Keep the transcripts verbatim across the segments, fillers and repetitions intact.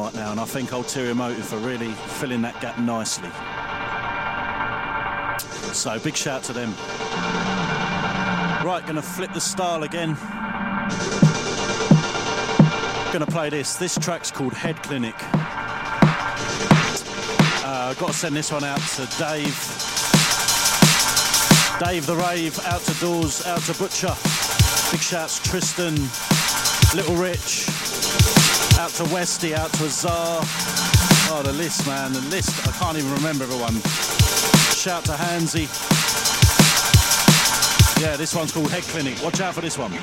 right now, and I think Ulterior Motive are really filling that gap nicely. So big shout to them. Right, gonna flip the style again. Gonna play this. This track's called Head Clinic. Uh, got to send this one out to Dave. Dave the Rave, out to Doors, out to Butcher. Big shouts Tristan, Little Rich, out to Westy, out to Azar. Oh, the list, man, the list. I can't even remember everyone. Shout to Hansy. Yeah, this one's called Head Clinic. Watch out for this one.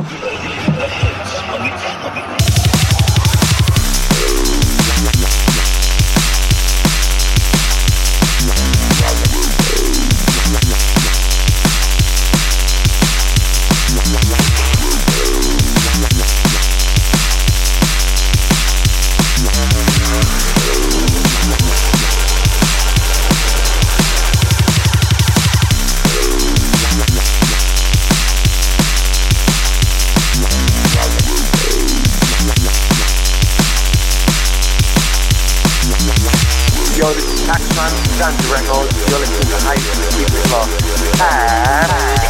Yo, this is Taxman, Zanzi Records, you're listening to Hayden Secret Club. And...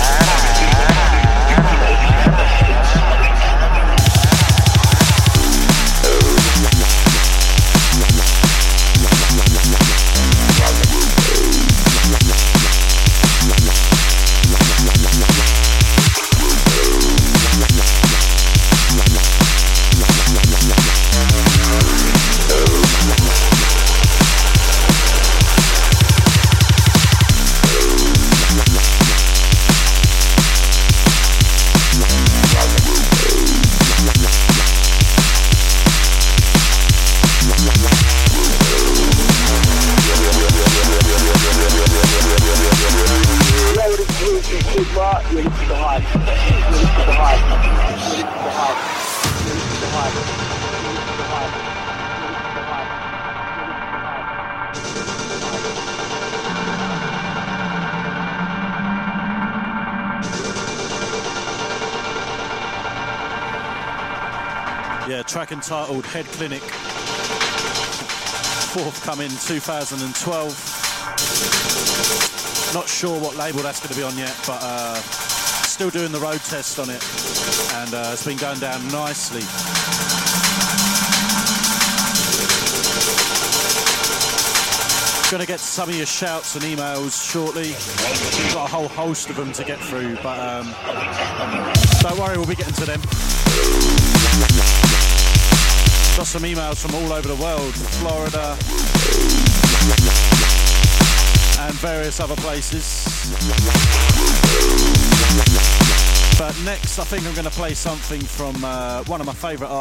Yeah, track entitled Head Clinic, forthcoming two thousand twelve. Not sure what label that's going to be on yet, but uh, still doing the road test on it, and uh, it's been going down nicely. Going to get some of your shouts and emails shortly. We've got a whole host of them to get through, but um, don't worry, we'll be getting to them. Got some emails from all over the world, Florida and various other places. But next I think I'm going to play something from uh, one of my favourite artists.